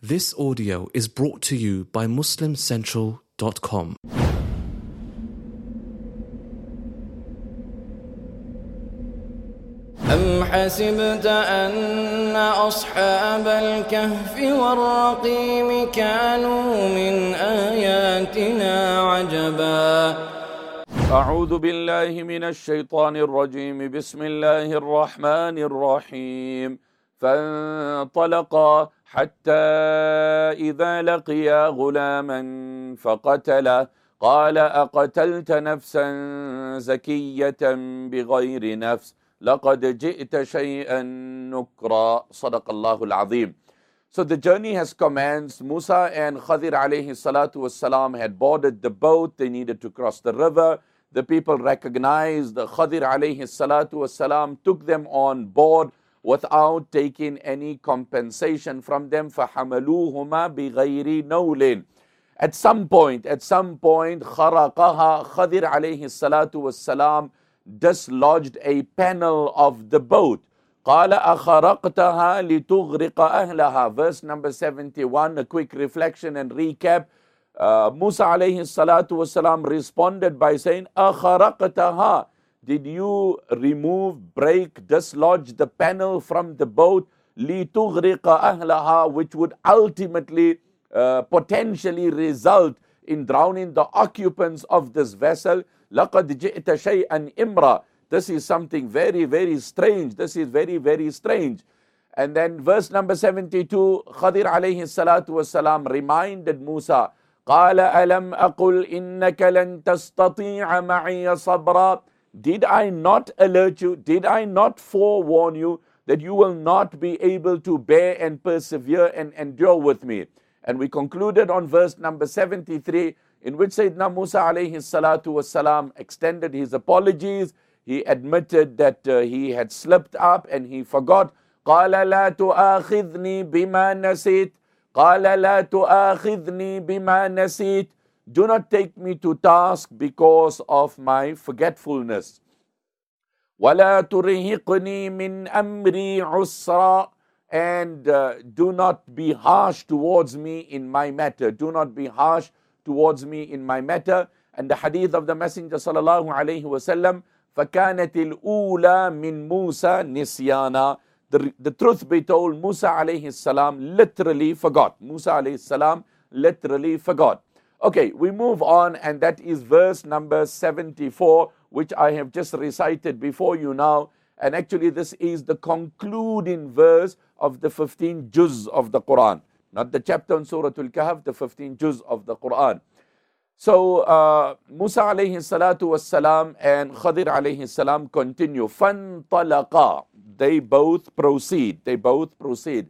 This audio is brought to you by MuslimCentral.com. أم حسبت أن أصحاب الكهف والرقيم كانوا من آياتنا عجبا أعوذ بالله من الشيطان الرجيم بسم الله الرحمن الرحيم فانطلقا حتى إذا لقيا غلاما فقتله قال أقتلت نفسا زكية بغير نفس لقد جئت شيئا نكرا صدق الله العظيم. So the journey has commenced. Musa and Khadir alayhi salatu wassalam had boarded the boat. They needed to cross the river. The people recognized Khadir alayhi salatu wassalam, took them on board without taking any compensation from them. فَحَمَلُوهُمَا بِغَيْرِ نَوْلٍ. At some point, خَرَقَهَا Khadir alayhi salatu wassalam dislodged a panel of the boat. قَالَ أَخَرَقْتَهَا لِتُغْرِقَ أَهْلَهَا. Verse number 71, a quick reflection and recap. Musa alayhi salatu wasalam responded by saying, أَخَرَقْتَهَا. Did you remove, break, dislodge the panel from the boat? لِتُغْرِقَ أَهْلَهَا, which would ultimately, potentially result in drowning the occupants of this vessel. لَقَدْ جِئْتَ شَيْئًا إِمْرًا. This is something very, very strange. This is very, very strange. And then verse number 72, Khadir alayhi salatu wasalam reminded Musa, قَالَ أَلَمْ أَقُلْ إِنَّكَ لَن تَسْتَطِيعَ مَعِيَ صَبْرًا. Did I not alert you? Did I not forewarn you that you will not be able to bear and persevere and endure with me? And we concluded on verse number 73, in which Sayyidina Musa alayhi salatu wasalam extended his apologies. He admitted that he had slipped up and he forgot. قَالَ لَا تُؤَاخِذْنِي بِمَا نَسِيتُ. قَالَ لَا تُؤَاخِذْنِي بِمَا نَسِيتُ. Do not take me to task because of my forgetfulness. وَلَا تُرْهِقْنِي مِنْ أَمْرِي عُسْرًا. And do not be harsh towards me in my matter. Do not be harsh towards me in my matter. And the hadith of the Messenger sallallahu alayhi wasallam, فَكَانَتِ الْأُولَى مِنْ مُوسَى نِسْيَانًا. The truth be told, Musa alayhi salam literally forgot. Musa alayhi salam literally forgot. Okay, we move on, and that is verse number 74, which I have just recited before you now. And actually this is the concluding verse of the 15 juz of the Quran. Not the chapter on Surah Al-Kahf, the 15 juz of the Quran. So Musa alayhi salatu wassalam and Khadir alayhi salam continue. فَانْطَلَقَا. They both proceed. حَتَّى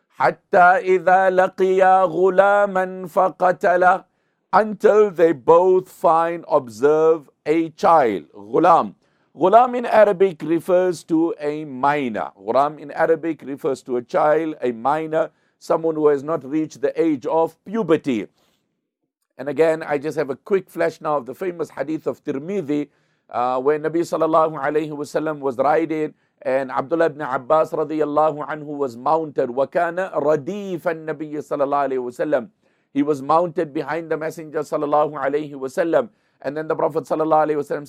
إِذَا لَقِيَا غُلَامًا فَقَتَلَهُ. Until they both observe a child. Ghulam. Ghulam in Arabic refers to a minor. Ghulam in Arabic refers to a child, a minor, someone who has not reached the age of puberty. And again, I just have a quick flash now of the famous hadith of Tirmidhi, where Nabi sallallahu alayhi wasallam was riding and Abdullah ibn Abbas radiyallahu anhu was mounted. وَكَانَ رَدِيفَ النَّبِيِّ sallallahu alayhi wasallam. He was mounted behind the Messenger sallallahu alayhi wasallam. And then the Prophet sallallahu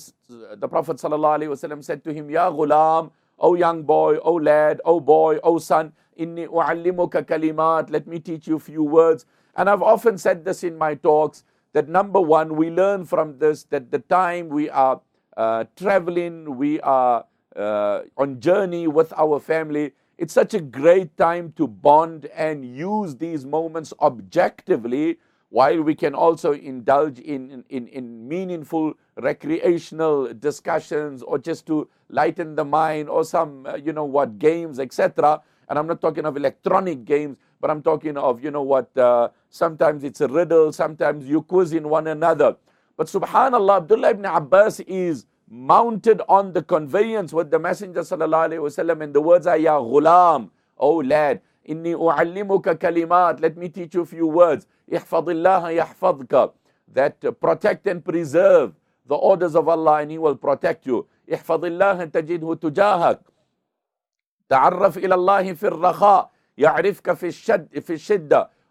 alayhi wasallam said to him, Ya ghulam, O young boy, O lad, O boy, O son, inni u'allimuka kalimat, let me teach you a few words. And I've often said this in my talks, that number one, we learn from this that the time we are traveling, we are on journey with our family, it's such a great time to bond and use these moments objectively, while we can also indulge in meaningful recreational discussions, or just to lighten the mind, or some, games, etc. And I'm not talking of electronic games, but I'm talking of, sometimes it's a riddle, sometimes you quizzing one another. But subhanallah, Abdullah ibn Abbas is mounted on the conveyance with the Messenger sallallahu alayhi wasallam, and the words are, Ya ghulam, O lad, inni u'allimuka kalimat, let me teach you a few words. Ihfadillaha yahfadka, that protect and preserve the orders of Allah and He will protect you. Ihfadillaha tajidhu tujahak. تعرف إلى الله في الرخاء يعرفك في الشدة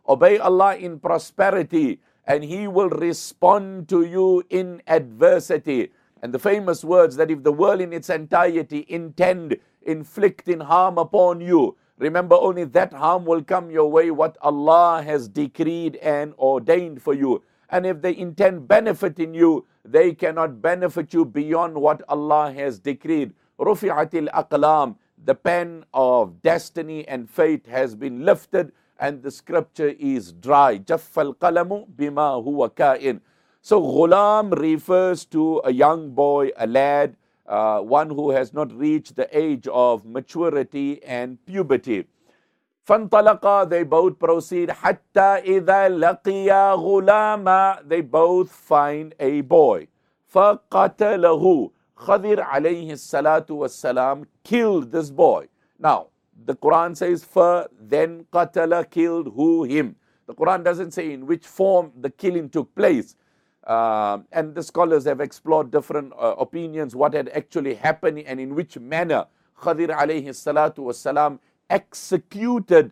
Obey Allah in prosperity, and He will respond to you in adversity. And the famous words that if the world in its entirety intend inflicting harm upon you, remember only that harm will come your way what Allah has decreed and ordained for you. And if they intend benefiting you, they cannot benefit you beyond what Allah has decreed. Rufi'atil aqlam, the pen of destiny and fate has been lifted, and the scripture is dry. Jaffal qalamu bima huwa ka'in. So ghulam refers to a young boy, a lad, one who has not reached the age of maturity and puberty. فانطلقا, they both proceed. حتى إذا لقيا غلاما, they both find a boy. فقتله, Khadir alayhi salatu wassalam killed this boy. Now, the Quran says, then qatala, killed who? Him. The Quran doesn't say in which form the killing took place. And the scholars have explored different opinions, what had actually happened and in which manner Khadir alayhi salatu wassalam executed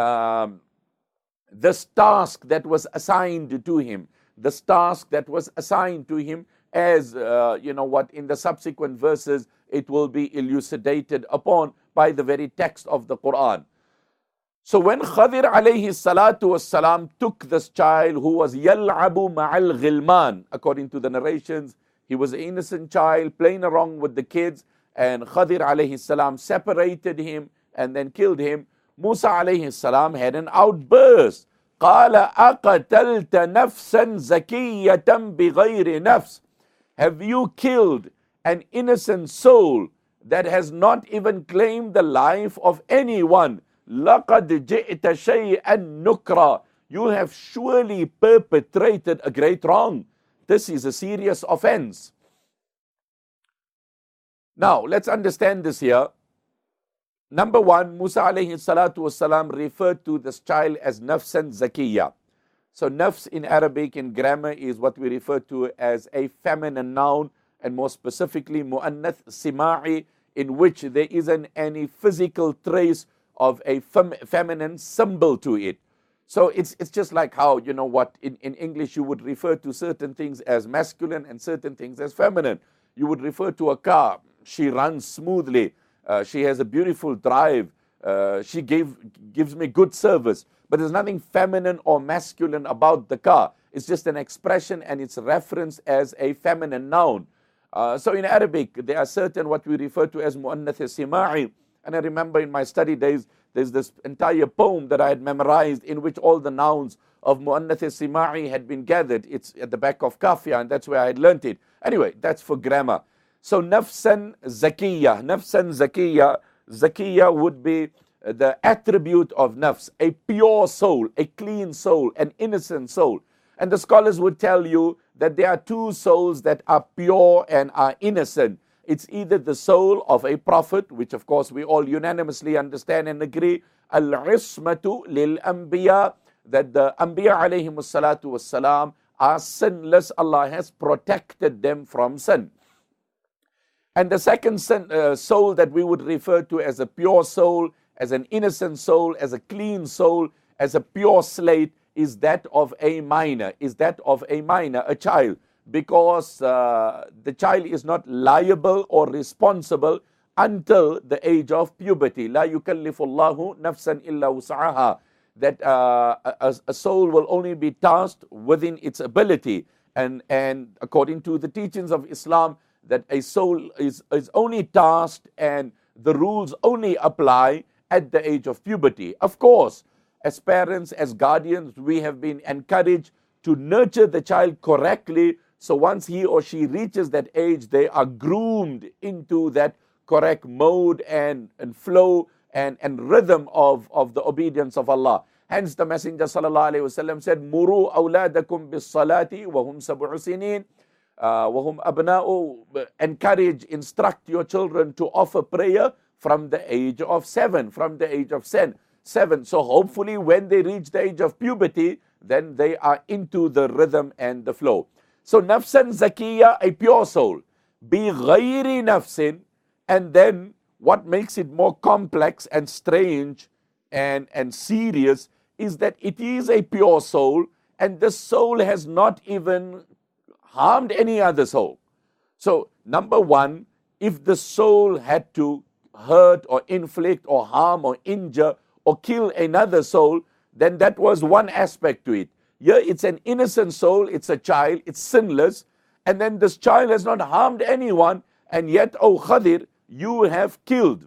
this task that was assigned to him. This task that was assigned to him, as what in the subsequent verses it will be elucidated upon by the very text of the Quran. So when Khadir alayhi salatu wassalam took this child who was yal'abu ma'al ghilman, according to the narrations, he was an innocent child playing around with the kids, and Khadir alayhi salam separated him and then killed him. Musa alayhi salam had an outburst. قَالَ أَقَتَلْتَ نَفْسًا زَكِيَّةً بِغَيْرِ نَفْسٍ. Have you killed an innocent soul that has not even claimed the life of anyone? لَقَدْ جِئْتَ شَيْئًا نُكْرًا. You have surely perpetrated a great wrong. This is a serious offense. Now, let's understand this here. Number one, Musa alayhi salatu wasalam referred to this child as nafsan zakiyya. So nafs in Arabic in grammar is what we refer to as a feminine noun, and more specifically mu'annath sima'i, in which there isn't any physical trace of a feminine symbol to it. So it's just like how, in English you would refer to certain things as masculine and certain things as feminine. You would refer to a car, she runs smoothly, she has a beautiful drive, she gives me good service. But there's nothing feminine or masculine about the car. It's just an expression and it's referenced as a feminine noun. So in Arabic, there are certain what we refer to as mu'annath sima'i. And I remember in my study days, there's this entire poem that I had memorized in which all the nouns of mu'annath sima'i had been gathered. It's at the back of Kafia, and that's where I had learnt it. Anyway, that's for grammar. So nafsan zakiyya. Nafsan zakiyya. Zakiyya would be the attribute of nafs, a pure soul, a clean soul, an innocent soul. And the scholars would tell you that there are two souls that are pure and are innocent. It's either the soul of a prophet, which of course we all unanimously understand and agree, al-ismatu lil-anbiya, that the anbiya alayhimus salatu wassalam are sinless. Allah has protected them from sin. And the second soul that we would refer to as a pure soul, as an innocent soul, as a clean soul, as a pure slate, is that of a minor, a child. Because the child is not liable or responsible until the age of puberty. La yukallifullahu nafsan illa wus'aha. That a soul will only be tasked within its ability. And according to the teachings of Islam, that a soul is only tasked and the rules only apply at the age of puberty. Of course, as parents, as guardians, we have been encouraged to nurture the child correctly. So once he or she reaches that age, they are groomed into that correct mode and flow and rhythm of the obedience of Allah. Hence the Messenger ﷺ said, Muru awladakum bis salati wa hum sab'u sinin wa hum abna'u. Encourage, instruct your children to offer prayer from the age of 7, So hopefully when they reach the age of puberty, then they are into the rhythm and the flow. So nafsan zakiyya, a pure soul. Bi ghayri nafsin. And then what makes it more complex and strange and serious is that it is a pure soul, and this soul has not even harmed any other soul. So, number one, if the soul had to hurt or inflict or harm or injure or kill another soul, then that was one aspect to it. Here it's an innocent soul, it's a child, it's sinless, and then this child has not harmed anyone, and yet, oh Khadir, you have killed.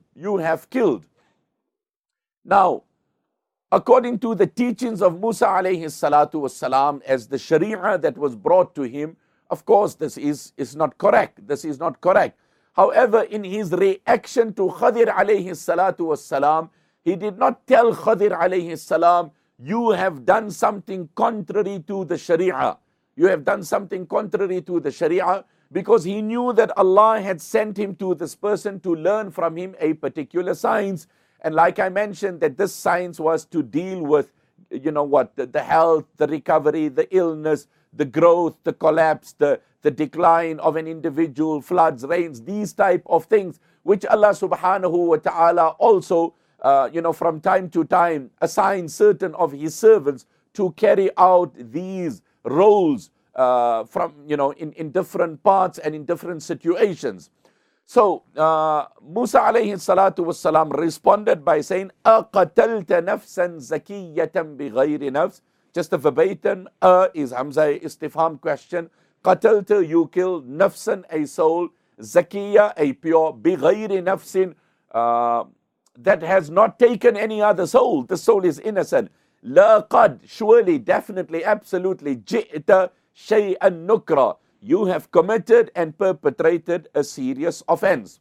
Now, according to the teachings of Musa alayhi salatu wassalam, as the sharia that was brought to him, of course this is not correct. This is not correct. However, in his reaction to Khadir alayhi salatu wassalam, he did not tell Khadir alayhi salam, you have done something contrary to the sharia. You have done something contrary to the sharia, because he knew that Allah had sent him to this person to learn from him a particular science. And like I mentioned, that this science was to deal with, the health, the recovery, the illness, the growth, the collapse, the decline of an individual, floods, rains, these type of things, which Allah subhanahu wa ta'ala also, from time to time assigns certain of His servants to carry out these roles in different parts and in different situations. So, Musa alayhi salatu wassalam responded by saying, أَقَتَلْتَ نَفْسًا زَكِيَّةً بِغَيْرِ نَفْسٍ. Just a verbatim, is Hamza istifham question. قَتَلْتَ, you killed, nafsan, a soul, zakiyya, a pure, بِغَيْرِ نَفْسٍ, that has not taken any other soul. The soul is innocent. لَقَدْ, surely, definitely, absolutely, جِئْتَ شَيْئًا نُكْرًا, you have committed and perpetrated a serious offense.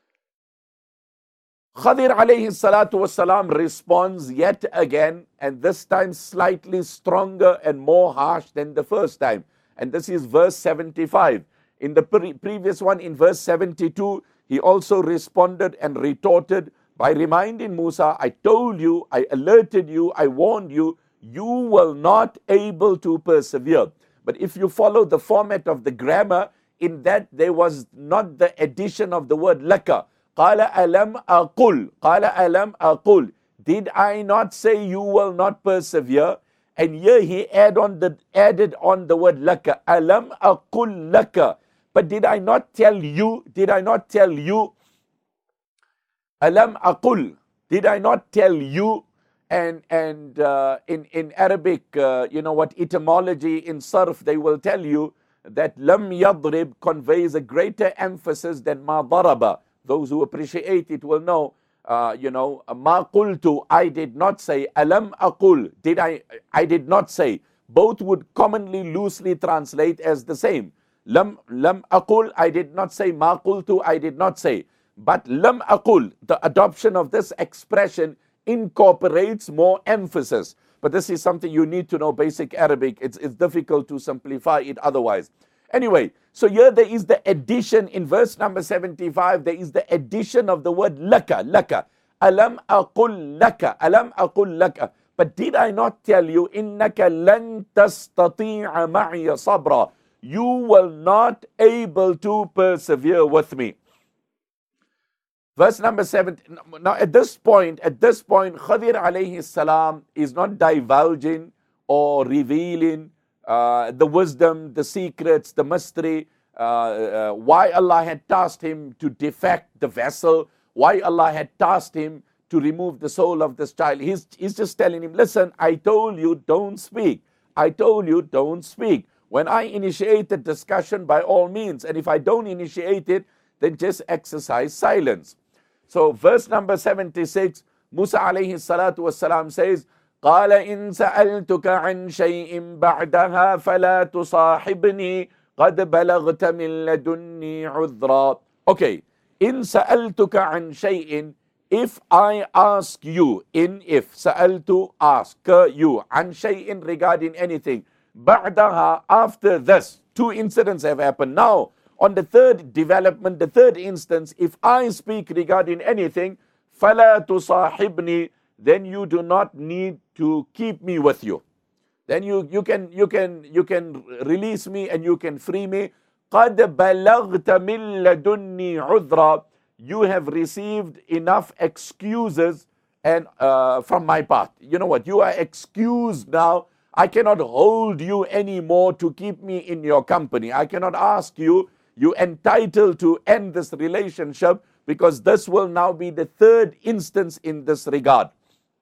Khadir alayhi salatu wasalam responds yet again, and this time slightly stronger and more harsh than the first time. And this is verse 75. In the previous one, in verse 72, he also responded and retorted by reminding Musa, I told you, I alerted you, I warned you, you will not able to persevere. But if you follow the format of the grammar, in that there was not the addition of the word laka. قَالَ أَلَمْ أَقُلْ, قَالَ أَلَمْ أَقُلْ, did I not say you will not persevere? And here he added on the word laka. أَلَمْ أَقُلْ لَكَ, but did I not tell you? أَلَمْ أَقُلْ, did I not tell you? And in Arabic, etymology, in sarf, they will tell you that lam yadrib conveys a greater emphasis than ma daraba. Those who appreciate it will know, ma qultu, I did not say, alam aqul, I did not say. Both would commonly loosely translate as the same. Lam aqul, I did not say, ma qultu, I did not say. But lam aqul, the adoption of this expression incorporates more emphasis. But this is something you need to know basic Arabic. It's difficult to simplify it otherwise. Anyway, so here there is the addition in verse number 75. There is the addition of the word laka. Alam aqul laka. But did I not tell you, innaka lan tastati'a ma'iya sabra, you will not able to persevere with me. Verse number 7. Now at this point, Khadir alayhi salam is not divulging or revealing the wisdom, the secrets, the mystery, why Allah had tasked him to defect the vessel, why Allah had tasked him to remove the soul of this child. He's just telling him, listen, I told you don't speak. When I initiate the discussion, by all means, and if I don't initiate it, then just exercise silence. So verse number 76, Musa alayhi salatu wassalam says, قال إن سألتك عن شيء بعدها فلا تصاحبني قد بلغت من لدني عذرا. Okay, إن سألتك عن شيء, if I ask you, if سألت, ask you, عن شيء, regarding anything, بعدها, after this, two incidents have happened. Now, on the third development, the third instance, if I speak regarding anything, فَلَا تُصَاحِبْنِي, then you do not need to keep me with you. Then you can release me and you can free me. قَدْ بَلَغْتَ مِن لَدُنِّي عُذْرًا, you have received enough excuses and from my part. You know what? You are excused now. I cannot hold you anymore to keep me in your company. I cannot ask you. You're entitled to end this relationship, because this will now be the third instance in this regard.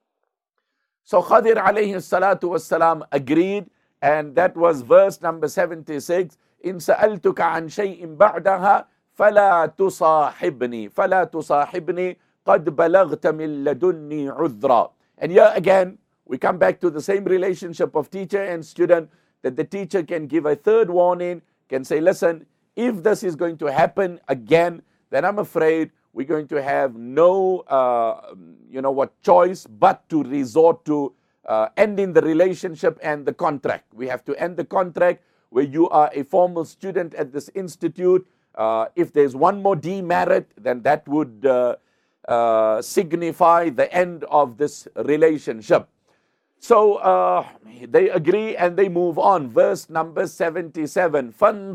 So Khadir alayhi salatu wassalam agreed, and that was verse number 76. In sa'altuka an shay'in ba'daha fala tusahibni qad balagta min ladunni udhra. And here again, we come back to the same relationship of teacher and student, that the teacher can give a third warning, can say, listen, if this is going to happen again, then I'm afraid we're going to have no, choice but to resort to ending the relationship and the contract. We have to end the contract where you are a formal student at this institute. If there's one more demerit, then that would signify the end of this relationship. So they agree and they move on. Verse number 77.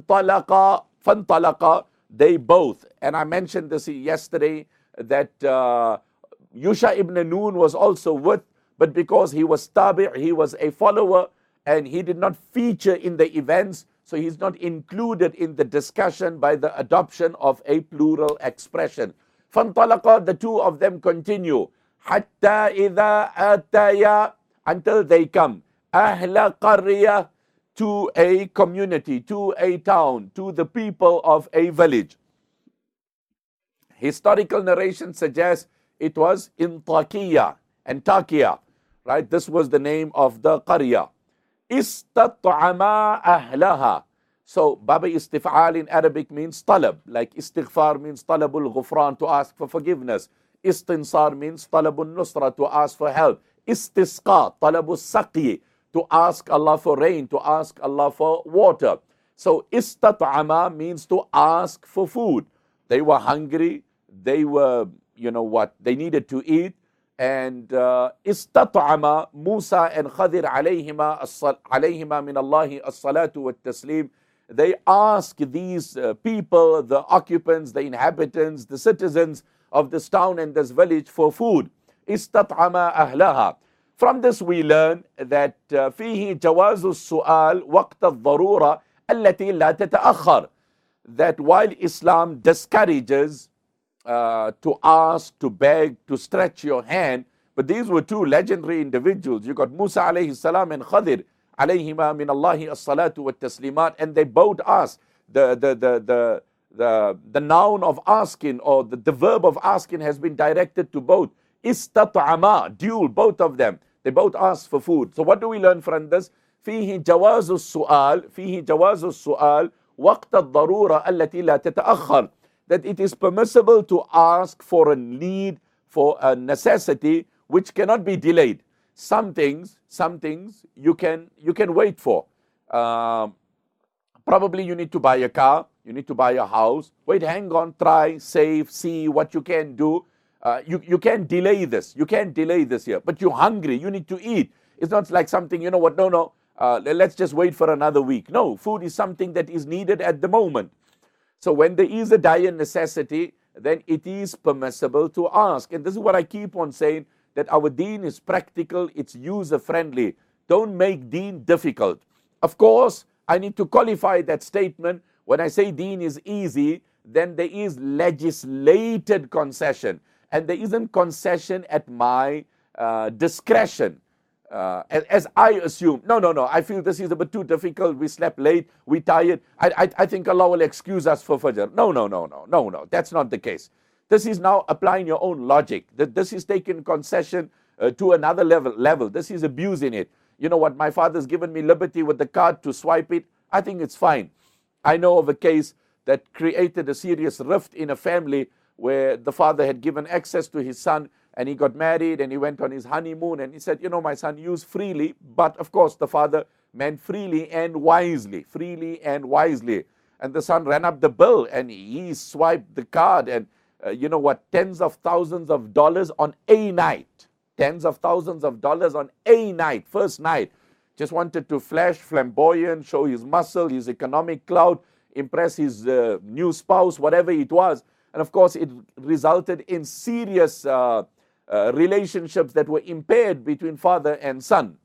فَانْطَلَقَ They both. And I mentioned this yesterday, that Yusha ibn Nun was also with, but because he was tabi', he was a follower, and he did not feature in the events, so he's not included in the discussion by the adoption of a plural expression. فَانْطَلَقَ The two of them continue. حَتَّى إِذَا أَتَيَا Until they come. أَهْلَ قَرْيَةٍ To a community, to a town, to the people of a village. Historical narration suggests it was Antakiya, right? This was the name of the qarya. Istat'ama ahlaha. So, Baba istif'al in Arabic means talab, like istighfar means talabul ghufran, to ask for forgiveness. Istinsar means talabul nusra, to ask for help. Istisqa, talabul saqi, to ask Allah for rain, to ask Allah for water. So, istat'ama means to ask for food. They were hungry, they were, they needed to eat. And istat'ama, Musa and Khadir alayhima min Allahi as-salatu wa taslim, they ask these people, the occupants, the inhabitants, the citizens of this town and this village for food. Istat'ama ahlaha. From this we learn that فيه جواز السؤال وقت الضرورة التي لا تتأخر. That while Islam discourages to ask, to beg, to stretch your hand, but these were two legendary individuals. You got Musa alayhi salam and Khadir alayhima min Allahi as-salatu wa taslimat, and they both asked. The noun of asking, or the verb of asking, has been directed to both. Istat'ama, dual, both of them. They both asked for food. So what do we learn from this? فيه جواز السؤال وقت الضرورة التي لا تتأخر. That it is permissible to ask for a need, for a necessity which cannot be delayed. Some things you can wait for. Probably you need to buy a car, you need to buy a house. Wait, hang on, try, save, see what you can do. You can't delay this. You can't delay this here. But you're hungry. You need to eat. It's not like something, let's just wait for another week. No, food is something that is needed at the moment. So when there is a dire necessity, then it is permissible to ask. And this is what I keep on saying, that our deen is practical, it's user-friendly. Don't make deen difficult. Of course, I need to qualify that statement. When I say deen is easy, then there is legislated concession. And there isn't concession at my discretion. As I assume, no, I feel this is a bit too difficult, we slept late, we tired, I think Allah will excuse us for Fajr. No, that's not the case. This is now applying your own logic. This is taking concession to another level. This is abusing it. You know what, my father's given me liberty with the card to swipe it. I think it's fine. I know of a case that created a serious rift in a family where the father had given access to his son, and he got married and he went on his honeymoon, and he said, my son, use freely. But of course the father meant freely and wisely. And the son ran up the bill and he swiped the card, and tens of thousands of dollars on a night. First night. Just wanted to flash flamboyant, show his muscle, his economic clout, impress his new spouse, whatever it was. And of course, it resulted in serious relationships that were impaired between father and son.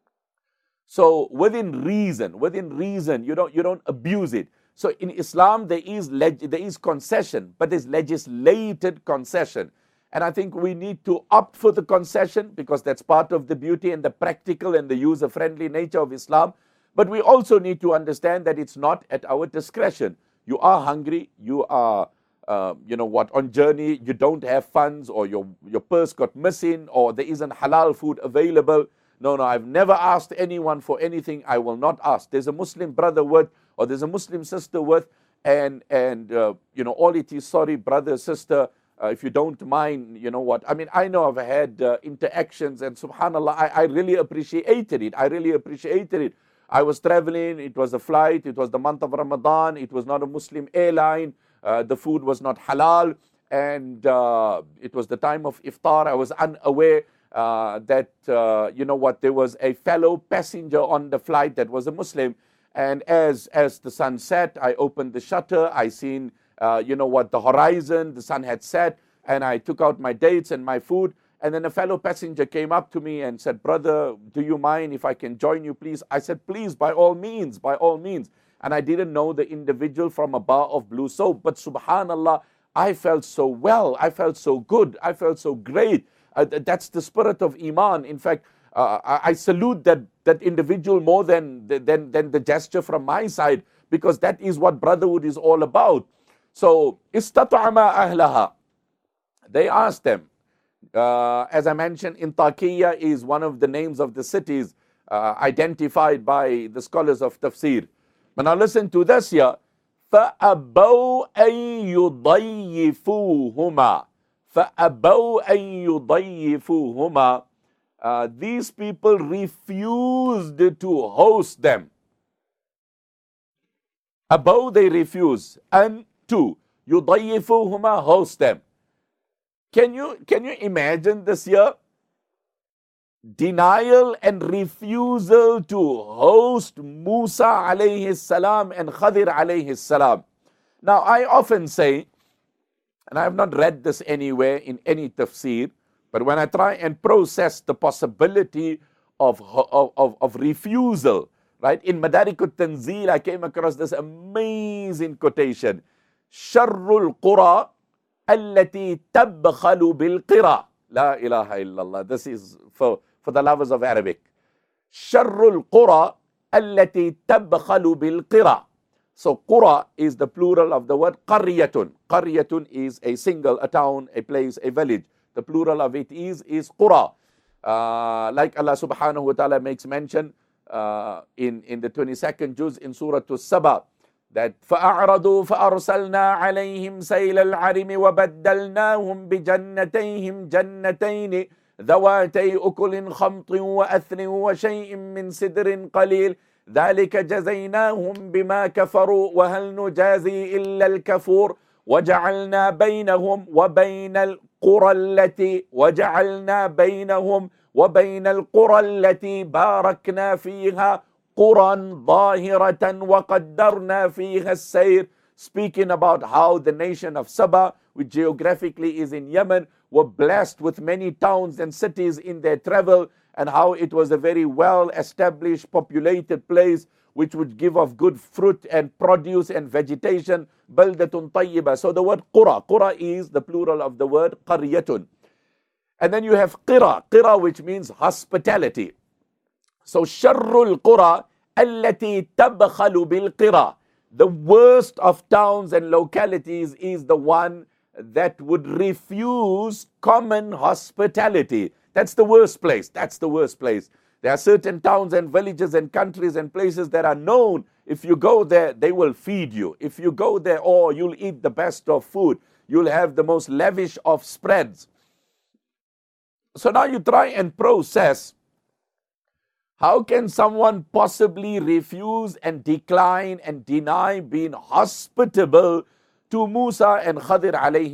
So within reason, you don't abuse it. So in Islam, there is concession, but there's legislated concession. And I think we need to opt for the concession because that's part of the beauty and the practical and the user-friendly nature of Islam. But we also need to understand that it's not at our discretion. You are hungry, you are, on journey, you don't have funds, or your purse got missing, or there isn't halal food available. No, I've never asked anyone for anything. I will not ask. There's a Muslim brother with, or there's a Muslim sister with, and all it is, sorry, brother, sister, if you don't mind, you know what. I mean, I know I've had interactions, and subhanAllah, I really appreciated it. I was traveling, it was a flight, it was the month of Ramadan, it was not a Muslim airline, the food was not halal, and it was the time of iftar. I was unaware that, there was a fellow passenger on the flight that was a Muslim. And as the sun set, I opened the shutter, I seen, the horizon, the sun had set, and I took out my dates and my food. And then a fellow passenger came up to me and said, brother, do you mind if I can join you, please? I said, please, by all means. And I didn't know the individual from a bar of blue soap. But subhanAllah, I felt so well. I felt so good. I felt so great. That's the spirit of Iman. In fact, I salute that individual more than the gesture from my side, because that is what brotherhood is all about. So, istata'ama ahlaha. They asked them. As I mentioned, Intakiya is one of the names of the cities identified by the scholars of tafsir. But now listen to this here. فَأَبَوْا أَن يُضَيِّفُوهُمَا. فَأَبَوْا أَن يُضَيِّفُوهُمَا. These people refused to host them. Abou, they refuse. And to يُضَيِّفُوهُمَا, host them. Can you imagine this here? Denial and refusal to host Musa alayhi salam and Khadir alayhi salam. Now I often say, and I have not read this anywhere in any tafsir, but when I try and process the possibility of refusal, right? In Madarikut Tanzil, I came across this amazing quotation. Sharrul Qura allati tabkhalu bil qira. La ilaha illallah. This is for the lovers of Arabic. Sharrul Qura allati tabkhalu bil qira. So Qura is the plural of the word Qaryatun. Qaryatun is a single, a town, a place, a village. The plural of it is Qura. Like Allah subhanahu wa ta'ala makes mention in the 22nd juz in Surah As-Saba, that فَأَعْرَضُوا فَأَرْسَلْنَا عَلَيْهِمْ سَيْلَ الْعَرِمِ وَبَدَّلْنَاهُمْ بِجَنَّتَيْهِمْ جَنَّتَيْنِ ذَوَاتَيْ أُكُلٍ خَمْطٍ وَأَثْلٍ وَشَيْءٍ مِّن سِدْرٍ قَلِيلٍ ذَلِكَ جَزَيْنَاهُمْ بِمَا كَفَرُوا وَهَلْ نُجَازِي إِلَّا الْكَفُورَ وَجَعَلْنَا بَيْنَهُمْ وَبَيْنَ الْقُرَى الَّتِي بَارَكْنَا فِيهَا قُرًى ظَاهِرَةً وَقَدَّرْنَا فِيهَا السَّيْرَ. Speaking about how the nation of Sabah, which geographically is in Yemen, were blessed with many towns and cities in their travel, and how it was a very well-established, populated place which would give off good fruit and produce and vegetation. Baldatun tayyiba. So the word qura. Qura is the plural of the word qaryatun. And then you have qira. Qira, which means hospitality. So sharrul qura allati tabkhalu bil qira. The worst of towns and localities is the one that would refuse common hospitality. That's the worst place. There are certain towns and villages and countries and places that are known. If you go there, they will feed you. If you go there, you'll eat the best of food. You'll have the most lavish of spreads. So now you try and process, how can someone possibly refuse and decline and deny being hospitable to Musa and Khadir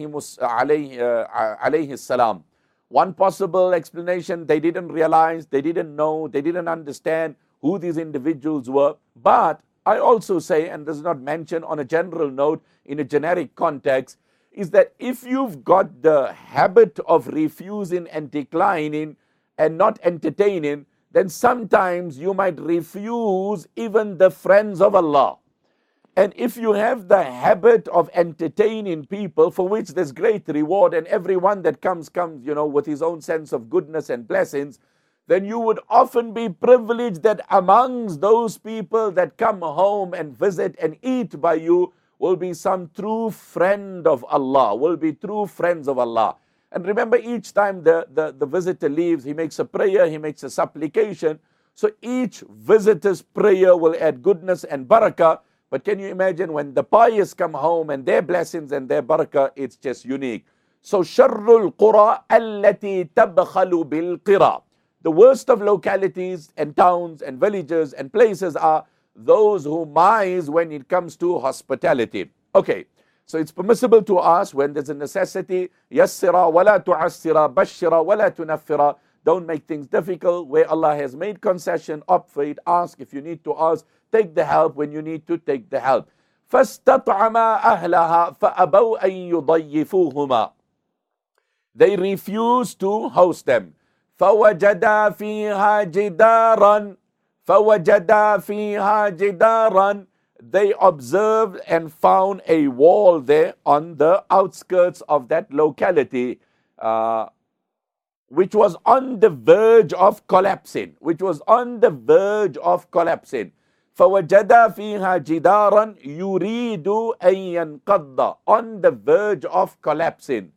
alayhi salam? One possible explanation, they didn't realize, they didn't know, they didn't understand who these individuals were. But I also say, and this is not mentioned on a general note, in a generic context, is that if you've got the habit of refusing and declining and not entertaining, then sometimes you might refuse even the friends of Allah. And if you have the habit of entertaining people, for which there's great reward, and everyone that comes, with his own sense of goodness and blessings, then you would often be privileged that amongst those people that come home and visit and eat by you will be some true friend of Allah, will be true friends of Allah. And remember, each time the visitor leaves, he makes a prayer, he makes a supplication. So each visitor's prayer will add goodness and barakah. But can you imagine when the pious come home and their blessings and their barakah, it's just unique. So sharrul qura allati tabkhalu bil qira. The worst of localities and towns and villages and places are those who mize when it comes to hospitality. Okay, so it's permissible to ask when there's a necessity. Yassira wala tu'assira, bashira wala tunaffira. Don't make things difficult. Where Allah has made concession, opt for it. Ask if you need to ask. Take the help when you need to take the help. فَاسْتَطْعَمَا أَهْلَهَا فَأَبَوْا أَن يُضَيِّفُوهُمَا. They refused to host them. فَوَجَدَا فِيهَا جِدَارًا فَوَجَدَا فِيهَا جِدَارًا. They observed and found a wall there on the outskirts of that locality, which was on the verge of collapsing. فَوَجَدَا فِيهَا جِدَارًا يُرِيدُ أَن يَنْقَضَّ. On the verge of collapsing.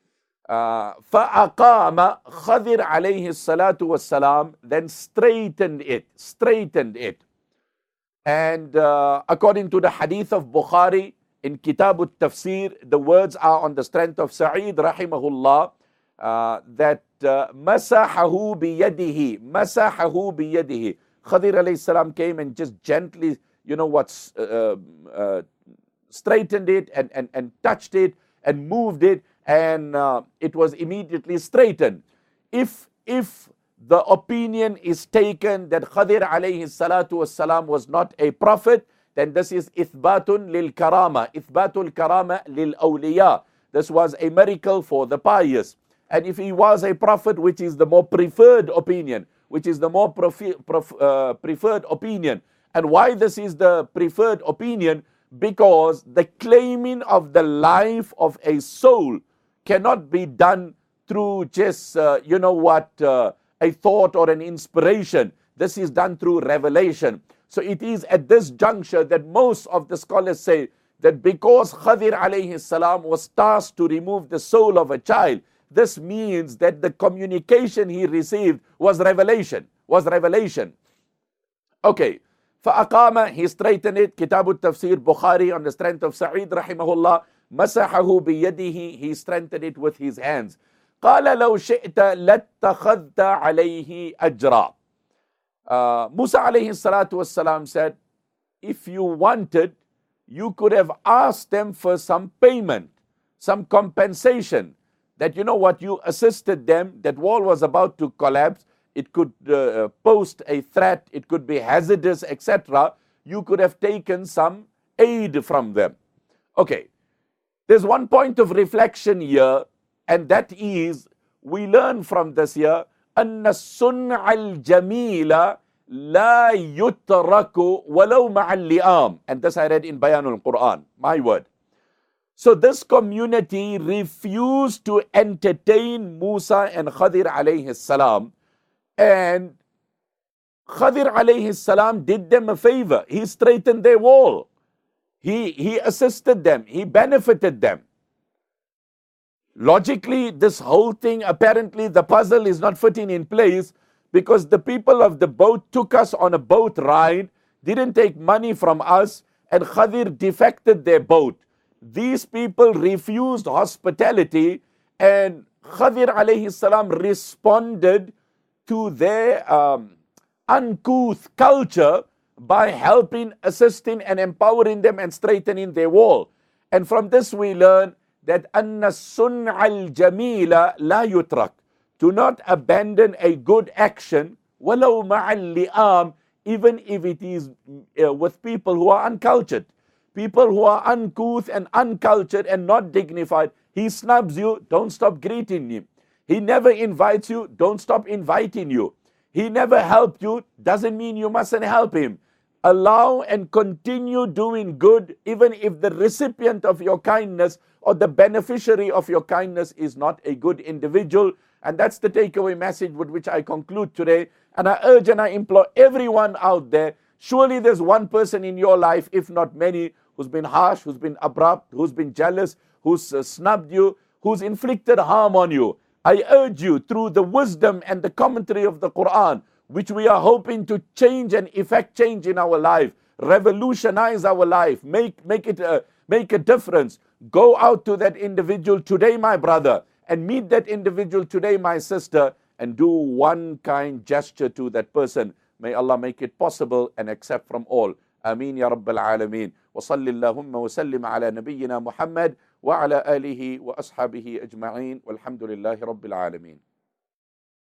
فَأَقَامَ Khadir alayhi salatu wassalam then straightened it. And according to the hadith of Bukhari in Kitab al-Tafsir, the words are on the strength of Sa'id rahimahullah, that masahahu biyadihi. Khadir alayhi salam came and just gently, straightened it and touched it and moved it, and it was immediately straightened. If the opinion is taken that Khadir alayhi salatu wassalam was not a prophet, then this is ithbatun lil karama, ithbatul karama lil awliya. This was a miracle for the pious. And if he was a prophet, which is the more preferred opinion, preferred opinion. And why this is the preferred opinion? Because the claiming of the life of a soul cannot be done through just, a thought or an inspiration. This is done through revelation. So it is at this juncture that most of the scholars say that because Khadir alayhi salam was tasked to remove the soul of a child, this means that the communication he received was revelation. Okay. فَأَقَامَ, he straightened it. Kitab al-Tafsir, Bukhari, on the strength of Sa'id rahimahullah. مَسَحَهُ بِيَدِهِ, he strengthened it with his hands. قَالَ لَوْ شِئْتَ لَاتَّخَذْتَ عَلَيْهِ أَجْرًا. Musa alayhi salatu wassalam said, if you wanted, you could have asked them for some payment, some compensation. That you assisted them, that wall was about to collapse, it could pose a threat, it could be hazardous, etc. You could have taken some aid from them. Okay, there's one point of reflection here, and that is, we learn from this here, أن الصنع الجميل لا يترك ولو مع اللئام. And this I read in Bayanul Quran, my word. So this community refused to entertain Musa and Khadir alayhi salam, and Khadir alayhi salam did them a favor. He straightened their wall. He assisted them. He benefited them. Logically, this whole thing, apparently the puzzle is not fitting in place, because the people of the boat took us on a boat ride, didn't take money from us, and Khadir defected their boat. These people refused hospitality, and Khadir alayhi salam responded to their uncouth culture by helping, assisting, and empowering them and straightening their wall. And from this we learn that anna sun'al jamila la yutrak. Do not abandon a good action, walau ma'al li'am, even if it is with people who are uncultured. people who are uncouth and uncultured and not dignified. He snubs you, don't stop greeting him. He never invites you, don't stop inviting you. He never helped you, doesn't mean you mustn't help him. Allow and continue doing good, even if the recipient of your kindness or the beneficiary of your kindness is not a good individual. And that's the takeaway message with which I conclude today. And I urge and I implore everyone out there, surely there's one person in your life, if not many, who's been harsh, who's been abrupt, who's been jealous, who's snubbed you, who's inflicted harm on you. I urge you, through the wisdom and the commentary of the Quran, which we are hoping to change and effect change in our life, revolutionize our life, make a difference. Go out to that individual today, my brother, and meet that individual today, my sister, and do one kind gesture to that person. May Allah make it possible and accept from all. Ameen ya Rabbil Alameen. Wa salli Allahumma wa sallim ala nabiyyina Muhammad wa ala alihi wa ashabihi ajma'een. Walhamdulillahi Rabbil Alameen.